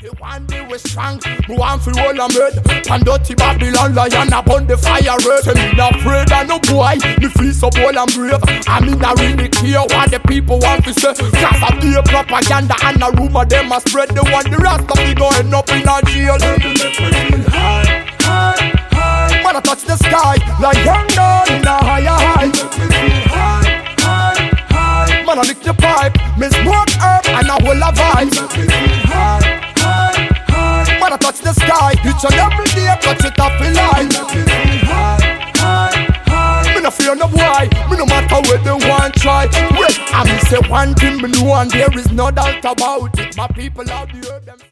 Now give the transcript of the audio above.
One day we strong, we want for all I'm red. And dirty Babylon lion upon the fire red. Say me not afraid of no boy, me feel so bold and brave. I mean I really care what the people want to say. Cause I be a propaganda and a rumor them a spread. They want the rest of me go end up in a jail. High, high, high. When I touch the sky, like young down in a higher high. High, high, high. When I lick the pipe, me smoke herb and a whole of vibes. High. When I touch the sky, each and every day I touch it off in line. High, high, high. Me no fear no boy, me no matter where they want try. Wait, I me say one thing me know and there is no doubt about it. My people out there them